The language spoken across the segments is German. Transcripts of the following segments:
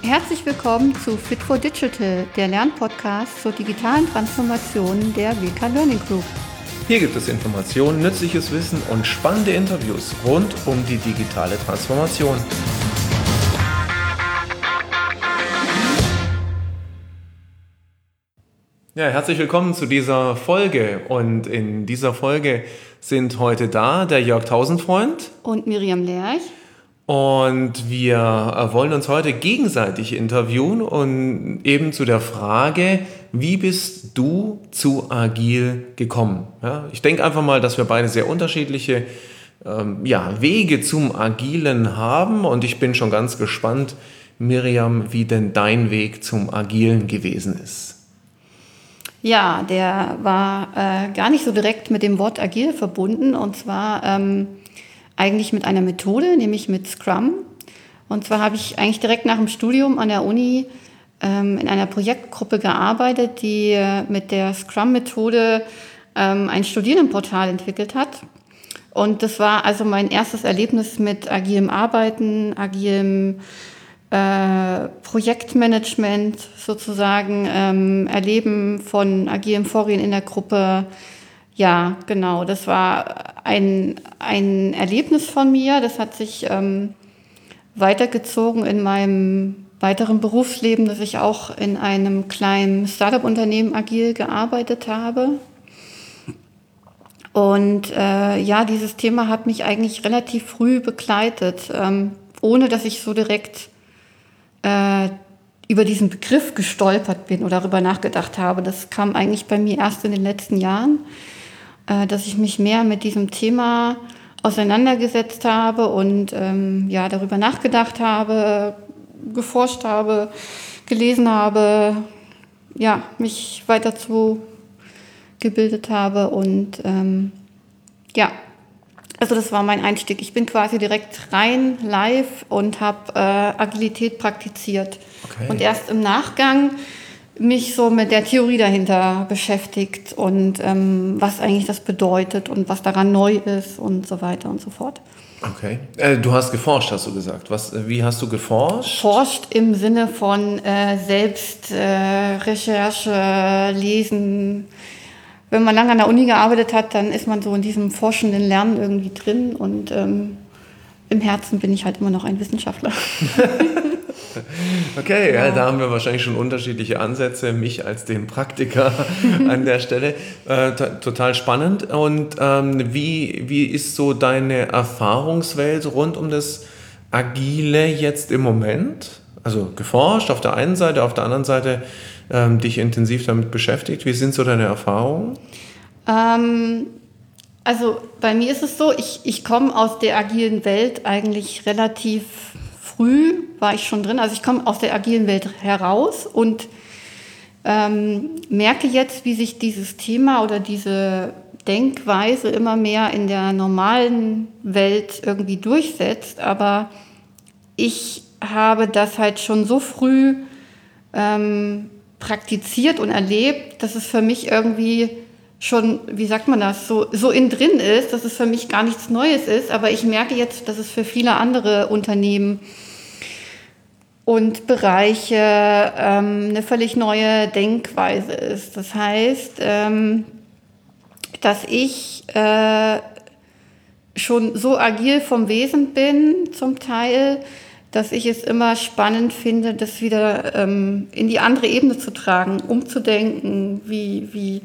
Herzlich willkommen zu Fit for Digital, der Lernpodcast zur digitalen Transformation der WK Learning Group. Hier gibt es Informationen, nützliches Wissen und spannende Interviews rund um die digitale Transformation. Ja, herzlich willkommen zu dieser Folge. Und in dieser Folge sind heute da der Jörg Tausendfreund und Miriam Lerch. Und wir wollen uns heute gegenseitig interviewen und eben zu der Frage, wie bist du zu Agil gekommen? Ja, ich denke einfach mal, dass wir beide sehr unterschiedliche Wege zum Agilen haben und ich bin schon ganz gespannt, Miriam, wie denn dein Weg zum Agilen gewesen ist. Ja, der war gar nicht so direkt mit dem Wort Agil verbunden und zwar eigentlich mit einer Methode, nämlich mit Scrum. Und zwar habe ich eigentlich direkt nach dem Studium an der Uni in einer Projektgruppe gearbeitet, die mit der Scrum-Methode ein Studierendenportal entwickelt hat. Und das war also mein erstes Erlebnis mit agilem Arbeiten, agilem Projektmanagement sozusagen, Erleben von agilem Vorgehen in der Gruppe. Ja, genau, das war ein Erlebnis von mir, das hat sich weitergezogen in meinem weiteren Berufsleben, dass ich auch in einem kleinen Startup-Unternehmen agil gearbeitet habe. Und dieses Thema hat mich eigentlich relativ früh begleitet, ohne dass ich so direkt über diesen Begriff gestolpert bin oder darüber nachgedacht habe. Das kam eigentlich bei mir erst in den letzten Jahren, dass ich mich mehr mit diesem Thema auseinandergesetzt habe und darüber nachgedacht habe, geforscht habe, gelesen habe, mich weiter gebildet habe und also das war mein Einstieg. Ich bin quasi direkt rein live und habe Agilität praktiziert. Okay. Und erst im Nachgang mich so mit der Theorie dahinter beschäftigt und was eigentlich das bedeutet und was daran neu ist und so weiter und so fort. Okay. Du hast geforscht, hast du gesagt. Wie hast du geforscht? Forscht im Sinne von Selbstrecherche, Lesen. Wenn man lange an der Uni gearbeitet hat, dann ist man so in diesem forschenden Lernen irgendwie drin und im Herzen bin ich halt immer noch ein Wissenschaftler. Okay, ja, da haben wir wahrscheinlich schon unterschiedliche Ansätze, mich als den Praktiker an der Stelle. Total spannend. Und wie ist so deine Erfahrungswelt rund um das Agile jetzt im Moment? Also geforscht auf der einen Seite, auf der anderen Seite dich intensiv damit beschäftigt. Wie sind so deine Erfahrungen? Also bei mir ist es so, ich komme aus der agilen Welt eigentlich relativ früh, war ich schon drin. Also ich komme aus der agilen Welt heraus und merke jetzt, wie sich dieses Thema oder diese Denkweise immer mehr in der normalen Welt irgendwie durchsetzt. Aber ich habe das halt schon so früh praktiziert und erlebt, dass es für mich irgendwie schon, wie sagt man das, so innen drin ist, dass es für mich gar nichts Neues ist. Aber ich merke jetzt, dass es für viele andere Unternehmen und Bereiche eine völlig neue Denkweise ist. Das heißt, dass ich schon so agil vom Wesen bin, zum Teil, dass ich es immer spannend finde, das wieder in die andere Ebene zu tragen, umzudenken, wie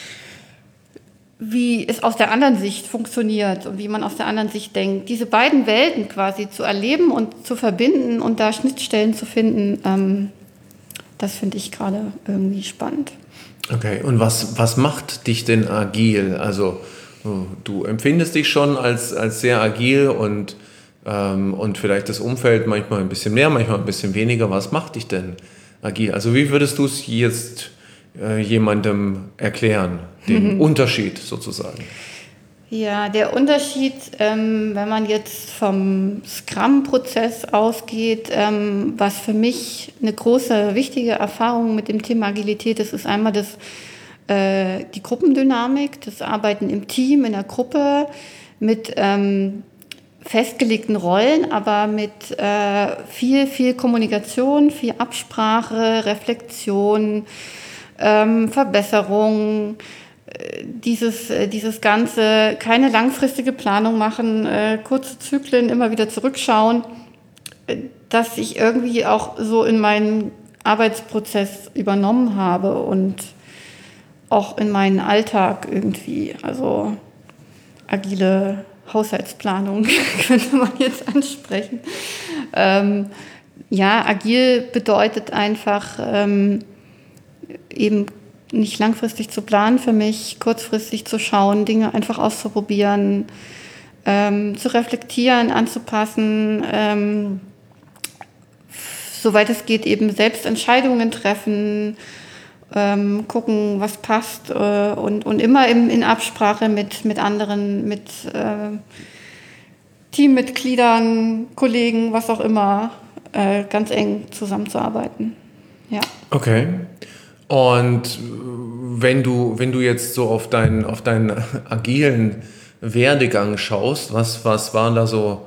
es aus der anderen Sicht funktioniert und wie man aus der anderen Sicht denkt. Diese beiden Welten quasi zu erleben und zu verbinden und da Schnittstellen zu finden, das finde ich gerade irgendwie spannend. Okay, und was macht dich denn agil? Also du empfindest dich schon als sehr agil und vielleicht das Umfeld manchmal ein bisschen mehr, manchmal ein bisschen weniger. Was macht dich denn agil? Also wie würdest du es jetzt jemandem erklären, den Unterschied sozusagen? Ja, der Unterschied, wenn man jetzt vom Scrum-Prozess ausgeht, was für mich eine große, wichtige Erfahrung mit dem Thema Agilität ist, ist einmal die Gruppendynamik, das Arbeiten im Team, in der Gruppe, mit festgelegten Rollen, aber mit viel Kommunikation, viel Absprache, Reflexion, Verbesserung, dieses Ganze, keine langfristige Planung machen, kurze Zyklen, immer wieder zurückschauen, dass ich irgendwie auch so in meinen Arbeitsprozess übernommen habe und auch in meinen Alltag irgendwie, also agile Haushaltsplanung könnte man jetzt ansprechen. Ja, agil bedeutet einfach eben nicht langfristig zu planen für mich, kurzfristig zu schauen, Dinge einfach auszuprobieren, zu reflektieren, anzupassen, soweit es geht, eben selbst Entscheidungen treffen, gucken, was passt und immer in Absprache mit anderen, mit Teammitgliedern, Kollegen, was auch immer, ganz eng zusammenzuarbeiten. Ja. Okay. Und wenn du jetzt so auf deinen agilen Werdegang schaust, was waren da so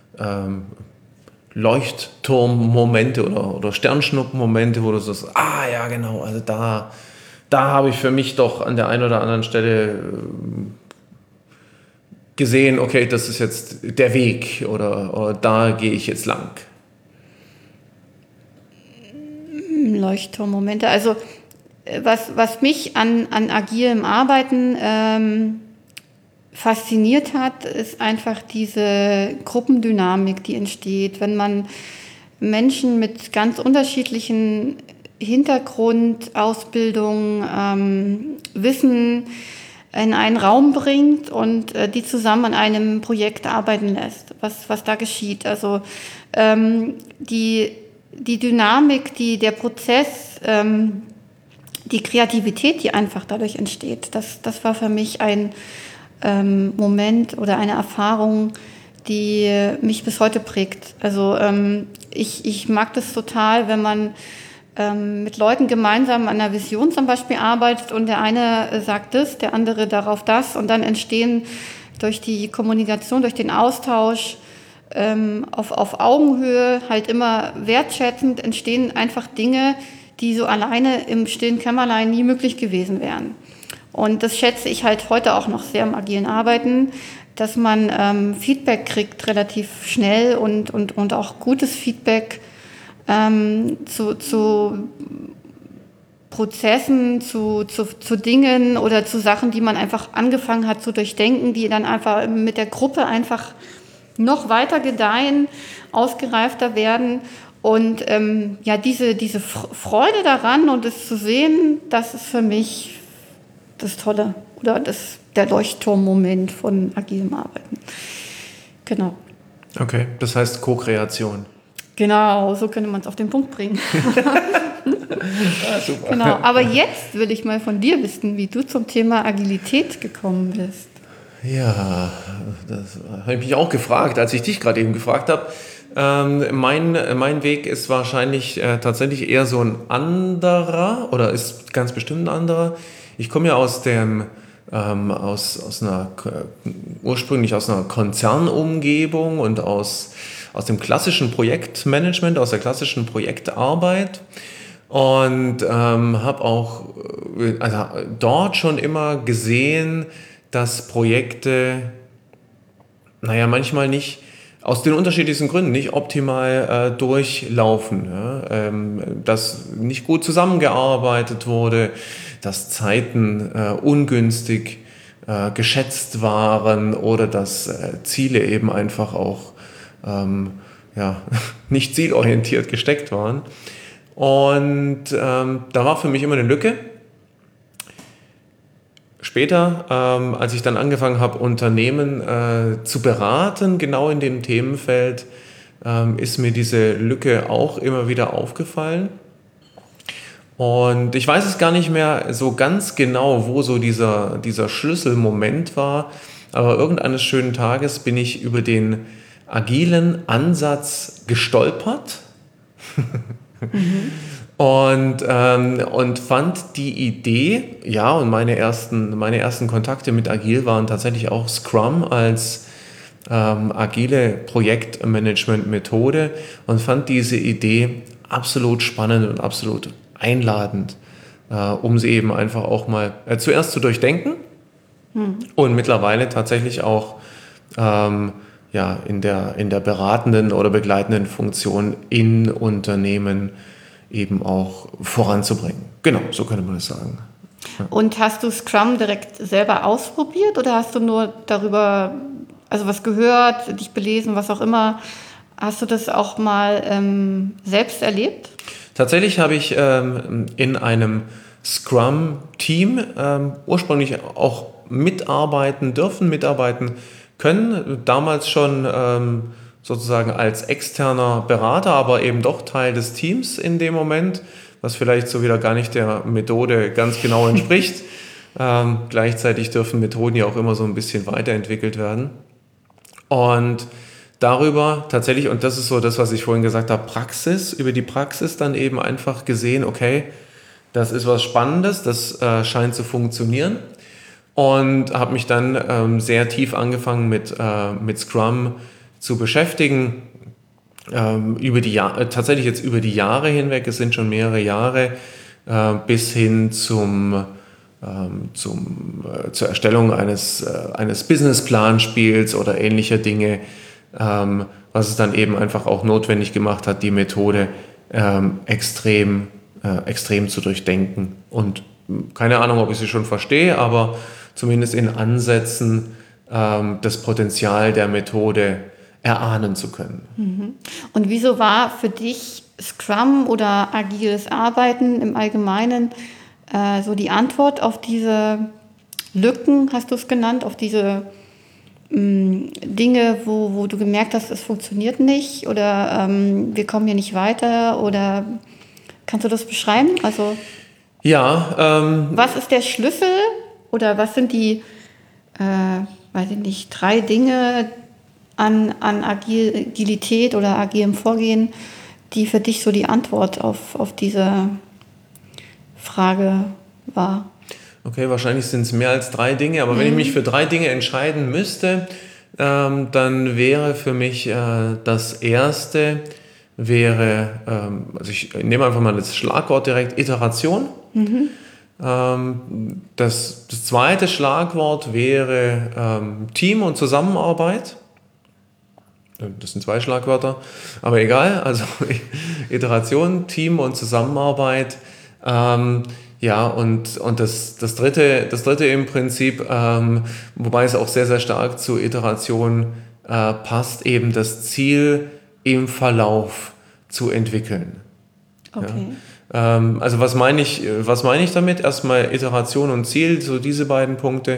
Leuchtturmmomente oder Sternschnuppenmomente, wo du sagst, ja genau, also da habe ich für mich doch an der einen oder anderen Stelle gesehen, okay, das ist jetzt der Weg oder da gehe ich jetzt lang. Leuchtturmmomente, also was mich an agilem Arbeiten fasziniert hat, ist einfach diese Gruppendynamik, die entsteht, wenn man Menschen mit ganz unterschiedlichen Hintergrund, Ausbildung, Wissen in einen Raum bringt und die zusammen an einem Projekt arbeiten lässt, was da geschieht. Also die Dynamik, der Prozess, die Kreativität, die einfach dadurch entsteht, das war für mich ein Moment oder eine Erfahrung, die mich bis heute prägt. Also ich mag das total, wenn man mit Leuten gemeinsam an einer Vision zum Beispiel arbeitet und der eine sagt das, der andere darauf das und dann entstehen durch die Kommunikation, durch den Austausch auf Augenhöhe, halt immer wertschätzend, entstehen einfach Dinge, die so alleine im stillen Kämmerlein nie möglich gewesen wären. Und das schätze ich halt heute auch noch sehr im agilen Arbeiten, dass man Feedback kriegt relativ schnell und auch gutes Feedback zu Prozessen, zu Dingen oder zu Sachen, die man einfach angefangen hat zu durchdenken, die dann einfach mit der Gruppe einfach noch weiter gedeihen, ausgereifter werden. Und diese Freude daran und es zu sehen, das ist für mich das Tolle oder der Leuchtturmmoment von agilem Arbeiten. Genau. Okay, das heißt Co-Kreation. Genau, so könnte man es auf den Punkt bringen. Super. Genau, aber jetzt will ich mal von dir wissen, wie du zum Thema Agilität gekommen bist. Ja, das habe ich mich auch gefragt, als ich dich gerade eben gefragt habe. Mein Weg ist wahrscheinlich tatsächlich eher so ein anderer oder ist ganz bestimmt ein anderer. Ich komme ja ursprünglich aus einer Konzernumgebung und aus dem klassischen Projektmanagement, aus der klassischen Projektarbeit und habe auch dort schon immer gesehen, dass Projekte, manchmal nicht, aus den unterschiedlichsten Gründen nicht optimal durchlaufen. Ja? Dass nicht gut zusammengearbeitet wurde, dass Zeiten ungünstig geschätzt waren oder dass Ziele eben einfach auch nicht zielorientiert gesteckt waren. Und da war für mich immer eine Lücke. Später, als ich dann angefangen habe, Unternehmen zu beraten, genau in dem Themenfeld, ist mir diese Lücke auch immer wieder aufgefallen. Und ich weiß es gar nicht mehr so ganz genau, wo so dieser Schlüsselmoment war, aber irgendeines schönen Tages bin ich über den agilen Ansatz gestolpert. Und fand die Idee, und meine ersten Kontakte mit Agil waren tatsächlich auch Scrum als agile Projektmanagement-Methode und fand diese Idee absolut spannend und absolut einladend, um sie eben einfach auch mal zuerst zu durchdenken und mittlerweile tatsächlich auch in der beratenden oder begleitenden Funktion in Unternehmen eben auch voranzubringen. Genau, so könnte man das sagen. Ja. Und hast du Scrum direkt selber ausprobiert oder hast du nur darüber, also was gehört, dich belesen, was auch immer? Hast du das auch mal selbst erlebt? Tatsächlich habe ich in einem Scrum-Team ursprünglich auch mitarbeiten können, damals schon sozusagen als externer Berater, aber eben doch Teil des Teams in dem Moment, was vielleicht so wieder gar nicht der Methode ganz genau entspricht. Gleichzeitig dürfen Methoden ja auch immer so ein bisschen weiterentwickelt werden. Und darüber tatsächlich, und das ist so das, was ich vorhin gesagt habe, über die Praxis dann eben einfach gesehen, okay, das ist was Spannendes, das scheint zu funktionieren. Und habe mich dann sehr tief angefangen mit Scrum zu beschäftigen, tatsächlich jetzt über die Jahre hinweg, es sind schon mehrere Jahre, bis hin zur Erstellung eines Businessplanspiels oder ähnlicher Dinge, was es dann eben einfach auch notwendig gemacht hat, die Methode extrem zu durchdenken. Und keine Ahnung, ob ich sie schon verstehe, aber zumindest in Ansätzen das Potenzial der Methode erahnen zu können. Und wieso war für dich Scrum oder agiles Arbeiten im Allgemeinen so die Antwort auf diese Lücken, hast du es genannt, auf diese Dinge, wo du gemerkt hast, es funktioniert nicht oder wir kommen hier nicht weiter, oder kannst du das beschreiben? Also ja. Was ist der Schlüssel oder was sind die, weiß ich nicht, 3 Dinge an Agilität oder agilem Vorgehen, die für dich so die Antwort auf diese Frage war? Okay, wahrscheinlich sind es mehr als 3 Dinge, aber wenn ich mich für 3 Dinge entscheiden müsste, dann wäre für mich das erste, also ich nehme einfach mal das Schlagwort direkt, Iteration. Das zweite Schlagwort wäre Team und Zusammenarbeit. Das sind 2 Schlagwörter, aber egal, also Iteration, Team und Zusammenarbeit. Und das dritte im Prinzip, wobei es auch sehr, sehr stark zur Iteration passt, eben das Ziel im Verlauf zu entwickeln. Okay. Ja. Also was meine ich damit? Erstmal Iteration und Ziel, so diese beiden Punkte.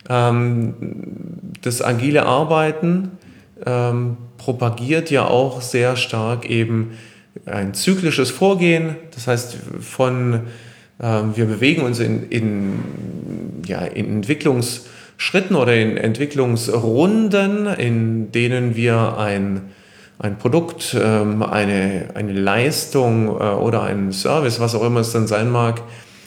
Das agile Arbeiten propagiert ja auch sehr stark eben ein zyklisches Vorgehen. Das heißt, wir bewegen uns in Entwicklungsschritten oder in Entwicklungsrunden, in denen wir ein Produkt, eine Leistung oder einen Service, was auch immer es dann sein mag,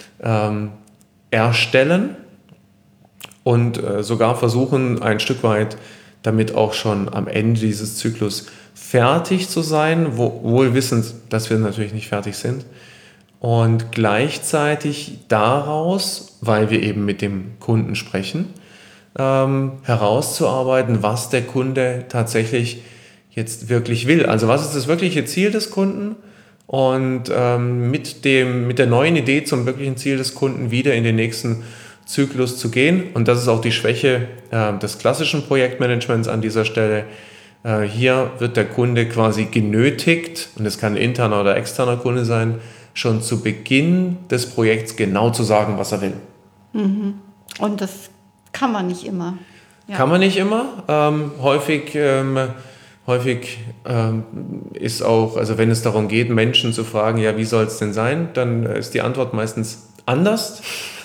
erstellen und sogar versuchen, ein Stück weit damit auch schon am Ende dieses Zyklus fertig zu sein, wohl wissend, dass wir natürlich nicht fertig sind. Und gleichzeitig daraus, weil wir eben mit dem Kunden sprechen, herauszuarbeiten, was der Kunde tatsächlich jetzt wirklich will. Also was ist das wirkliche Ziel des Kunden? Und mit der neuen Idee zum wirklichen Ziel des Kunden wieder in den nächsten Zyklus zu gehen. Und das ist auch die Schwäche des klassischen Projektmanagements an dieser Stelle. Hier wird der Kunde quasi genötigt, und es kann ein interner oder externer Kunde sein, schon zu Beginn des Projekts genau zu sagen, was er will. Und das kann man nicht immer. Ja. Kann man nicht immer. Häufig ist auch, also wenn es darum geht, Menschen zu fragen, ja, wie soll es denn sein, dann ist die Antwort meistens anders.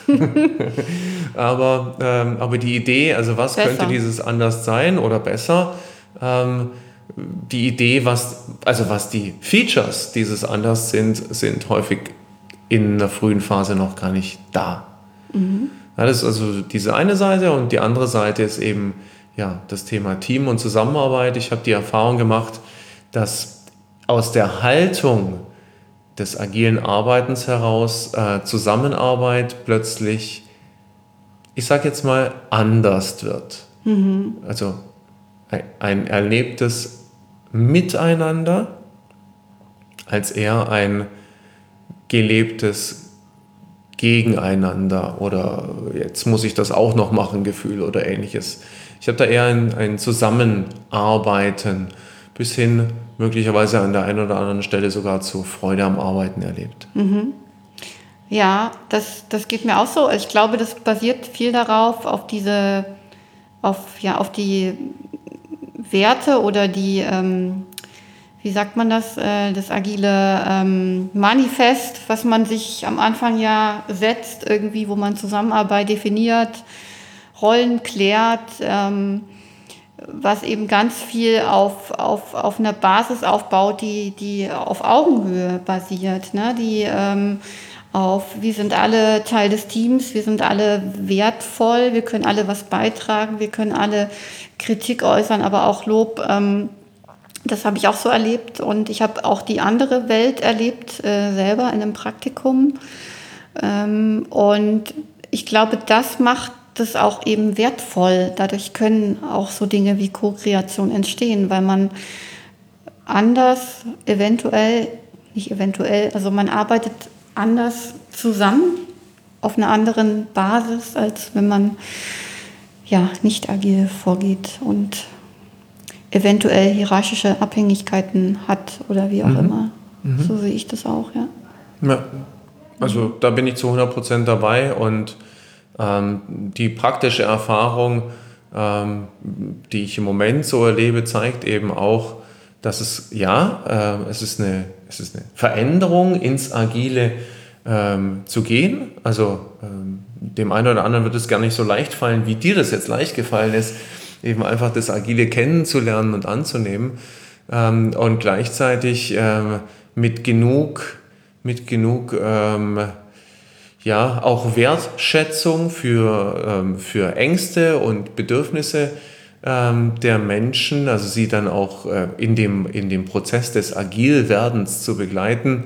aber die Idee, also was besser könnte dieses anders sein oder besser, die Idee, was die Features dieses anders sind häufig in einer frühen Phase noch gar nicht da. Ja, das ist also diese eine Seite, und die andere Seite ist eben das Thema Team und Zusammenarbeit. Ich habe die Erfahrung gemacht, dass aus der Haltung des agilen Arbeitens heraus Zusammenarbeit plötzlich, ich sage jetzt mal, anders wird. Also ein erlebtes Miteinander als eher ein gelebtes Gegeneinander oder jetzt muss ich das auch noch machen Gefühl oder ähnliches. Ich habe da eher ein Zusammenarbeiten bis hin möglicherweise an der einen oder anderen Stelle sogar zu Freude am Arbeiten erlebt. Ja, das geht mir auch so. Ich glaube, das basiert viel darauf, auf die Werte oder die, wie sagt man das agile Manifest, was man sich am Anfang ja setzt, irgendwie, wo man Zusammenarbeit definiert, Rollen klärt, was eben ganz viel auf einer Basis aufbaut, die auf Augenhöhe basiert, ne? Wir sind alle Teil des Teams, wir sind alle wertvoll, wir können alle was beitragen, wir können alle Kritik äußern, aber auch Lob. Das habe ich auch so erlebt und ich habe auch die andere Welt erlebt, selber in einem Praktikum. Und ich glaube, das macht das auch eben wertvoll. Dadurch können auch so Dinge wie Co-Kreation entstehen, weil man anders also man arbeitet anders zusammen auf einer anderen Basis, als wenn man nicht agil vorgeht und eventuell hierarchische Abhängigkeiten hat oder wie auch immer. So sehe ich das auch, Ja, also da bin ich zu 100% dabei und die praktische Erfahrung, die ich im Moment so erlebe, zeigt eben auch, dass es ist eine Veränderung ins Agile zu gehen. Also dem einen oder anderen wird es gar nicht so leicht fallen, wie dir das jetzt leicht gefallen ist, eben einfach das Agile kennenzulernen und anzunehmen und gleichzeitig mit genug auch Wertschätzung für Ängste und Bedürfnisse der Menschen, also sie dann auch in dem Prozess des Agilwerdens zu begleiten,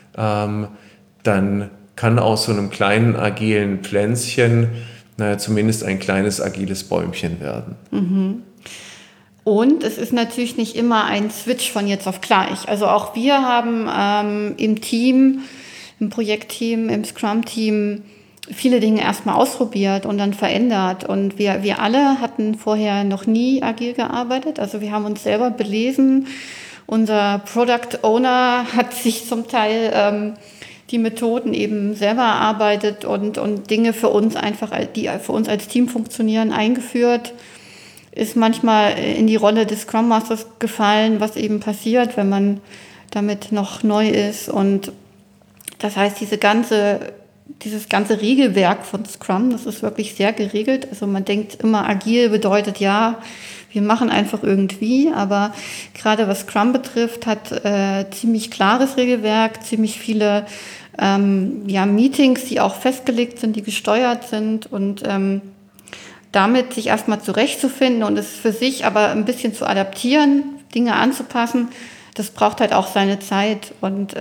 dann kann aus so einem kleinen agilen Pflänzchen zumindest ein kleines agiles Bäumchen werden. Und es ist natürlich nicht immer ein Switch von jetzt auf gleich. Also auch wir haben im Team, im Projektteam, im Scrum-Team viele Dinge erstmal ausprobiert und dann verändert. Und wir alle hatten vorher noch nie agil gearbeitet. Also wir haben uns selber belesen. Unser Product Owner hat sich zum Teil die Methoden eben selber erarbeitet und Dinge für uns einfach, die für uns als Team funktionieren, eingeführt. Ist manchmal in die Rolle des Scrum Masters gefallen, was eben passiert, wenn man damit noch neu ist. Und das heißt, dieses ganze Regelwerk von Scrum, das ist wirklich sehr geregelt. Also man denkt immer, agil bedeutet wir machen einfach irgendwie. Aber gerade was Scrum betrifft, hat ziemlich klares Regelwerk, ziemlich viele Meetings, die auch festgelegt sind, die gesteuert sind und damit sich erstmal zurechtzufinden und es für sich aber ein bisschen zu adaptieren, Dinge anzupassen, das braucht halt auch seine Zeit. Und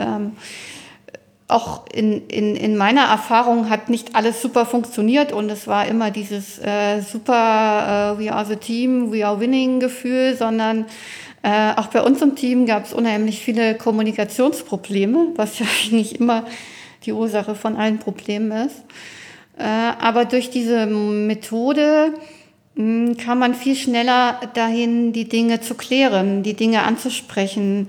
auch in meiner Erfahrung hat nicht alles super funktioniert und es war immer dieses super we are the team, we are winning Gefühl, sondern auch bei uns im Team gab es unheimlich viele Kommunikationsprobleme, was ja nicht immer die Ursache von allen Problemen ist. Aber durch diese Methode kann man viel schneller dahin, die Dinge zu klären, die Dinge anzusprechen,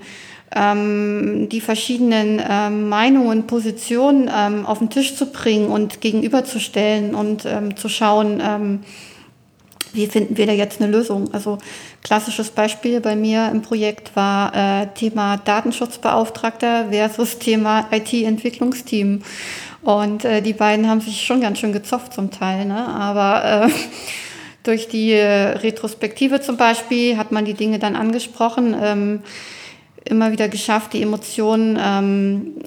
die verschiedenen Meinungen, Positionen auf den Tisch zu bringen und gegenüberzustellen und zu schauen, wie finden wir da jetzt eine Lösung. Also klassisches Beispiel bei mir im Projekt war Thema Datenschutzbeauftragter versus Thema IT-Entwicklungsteam. Und die beiden haben sich schon ganz schön gezofft zum Teil, ne? Aber durch die Retrospektive zum Beispiel hat man die Dinge dann angesprochen, immer wieder geschafft, die Emotionen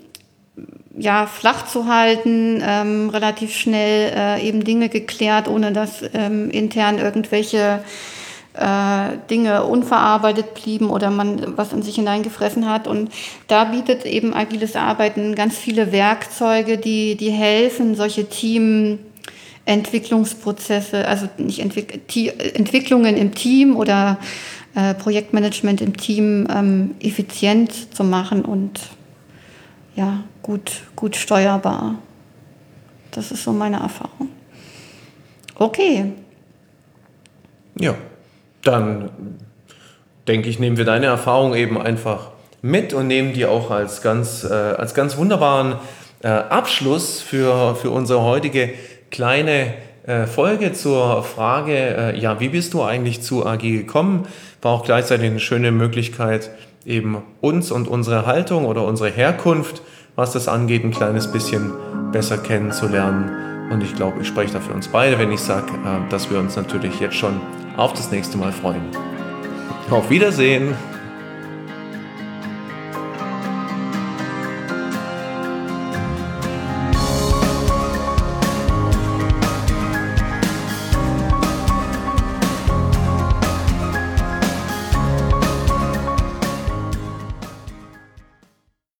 flach zu halten, relativ schnell eben Dinge geklärt, ohne dass intern irgendwelche Dinge unverarbeitet blieben oder man was in sich hineingefressen hat. Und da bietet eben agiles Arbeiten ganz viele Werkzeuge, die helfen, solche Teamentwicklungsprozesse, also nicht Entwicklungen im Team oder Projektmanagement im Team effizient zu machen und ja, gut steuerbar. Das ist so meine Erfahrung. Okay. Ja, dann denke ich, nehmen wir deine Erfahrung eben einfach mit und nehmen die auch als ganz wunderbaren Abschluss für unsere heutige kleine Folge zur Frage, ja, wie bist du eigentlich zu Agil gekommen? War auch gleichzeitig eine schöne Möglichkeit, eben uns und unsere Haltung oder unsere Herkunft, was das angeht, ein kleines bisschen besser kennenzulernen. Und ich glaube, ich spreche da für uns beide, wenn ich sage, dass wir uns natürlich jetzt schon auf das nächste Mal freuen. Auf Wiedersehen!